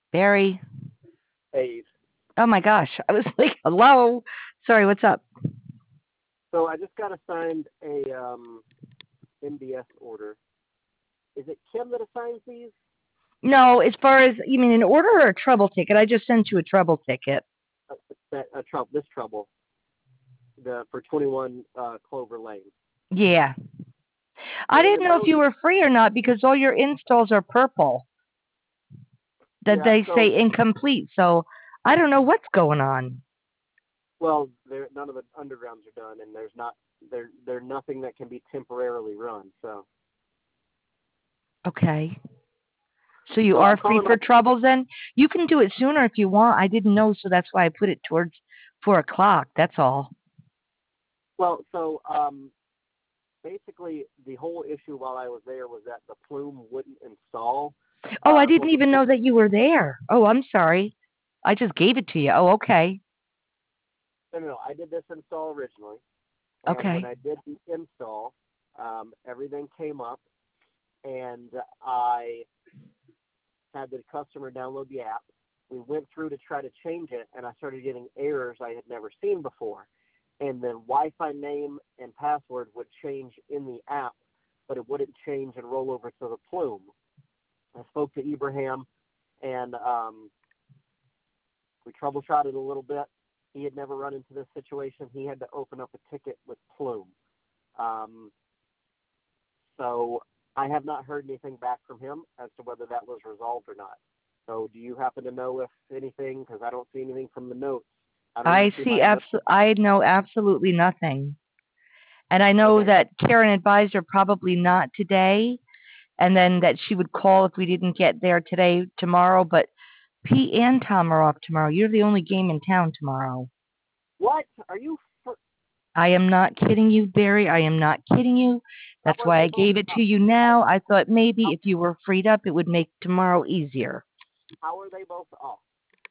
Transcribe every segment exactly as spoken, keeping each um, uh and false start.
Barry. Hey, Oh my gosh. I was like, hello. Sorry, what's up? so I just got assigned a um, M D S order. Is it Kim that assigns these? No, as far as you mean an order or a trouble ticket, I just sent you a trouble ticket. Uh, that uh, trouble, this trouble, the for twenty-one uh, Clover Lane. Yeah. I So in the didn't know if note, you were free or not because all your installs are purple. That yeah. they So say incomplete. So I don't know what's going on. well, there none of the undergrounds are done, and there's not there there's nothing that can be temporarily run. So Okay. So you so are I'm free calling for up. troubles then? You can do it sooner if you want. I didn't know, so that's why I put it towards four o'clock. That's all. Well, so um, basically the whole issue while I was there was that the plume wouldn't install. Oh, I Uh, didn't well, the even plume, know that you were there. Oh, I'm sorry. I just gave it to you. Oh, okay. no, no, no, I did this install originally. And when Okay. I did the install, um, everything came up, and I had the customer download the app. We went through to try to change it, and I started getting errors I had never seen before. And the Wi-Fi name and password would change in the app, but it wouldn't change and roll over to the Plume. I spoke to Ibrahim, and um, we troubleshotted a little bit. He had never run into this situation. He had to open up a ticket with Plume. Um, So I have not heard anything back from him as to whether that was resolved or not. So do you happen to know if anything? Because I don't see anything from the notes. I don't even I see see my notes. abso- I know absolutely nothing. And I know Okay. that Karen advised her probably not today and then that she would call if we didn't get there today, tomorrow, but Pete and Tom are off tomorrow. You're the only game in town tomorrow. What are you? For, I am not kidding you, Barry. I am not kidding you. how That's are why they I both gave it to off? you now. I thought maybe if you were freed up, it would make tomorrow easier. How are they both off?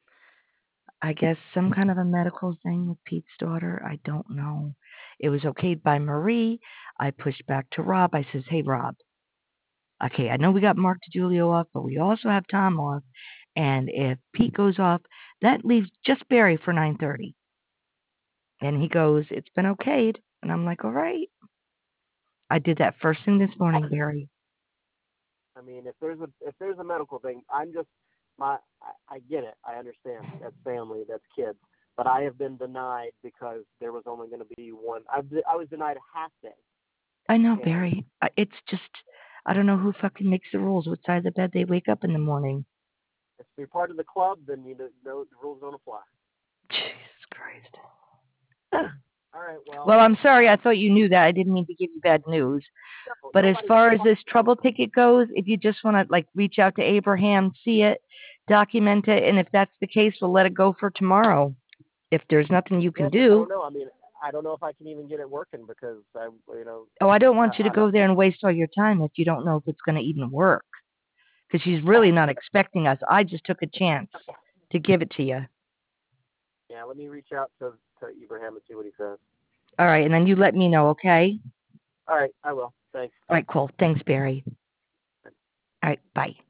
I guess some kind of a medical thing with Pete's daughter. I don't know. It was okayed by Marie. I pushed back to Rob. I says, "Hey, Rob. Okay, I know we got Mark DeJulio off, but we also have Tom off. And if Pete goes off, that leaves just Barry for nine thirty." And he goes, "It's been okayed." And I'm like, "All right." I did that first thing this morning, Barry. I mean, if there's a if there's a medical thing, I'm just my I, I get it. I understand. That's family. That's kids. But I have been denied because there was only going to be one. I I was denied a half day, I know, and Barry. It's just, I don't know who fucking makes the rules, what side of the bed they wake up in the morning. if you're part of the club, then you know the rules don't apply. Jesus Christ. All right. Well, Well, I'm sorry. I um, thought you knew that. I didn't mean to give you bad news. no, But as nobody. far as Nobody this knows. trouble ticket goes, if you just want to like reach out to Abraham, see it, document it, and if that's the case, we'll let it go for tomorrow. If there's nothing you Yeah, can 'cause I do. don't know. I mean, I don't know if I can even get it working because I, you know, Oh, I don't I, want you to I'm not. go there and waste all your time if you don't know if it's going to even work. Because she's really not expecting us. I just took a chance to give it to you. Yeah, let me reach out to to Ibrahim and see what he says. All right, and then you let me know, okay? All right, I will. Thanks. All right, cool. Thanks, Barry. All right, bye.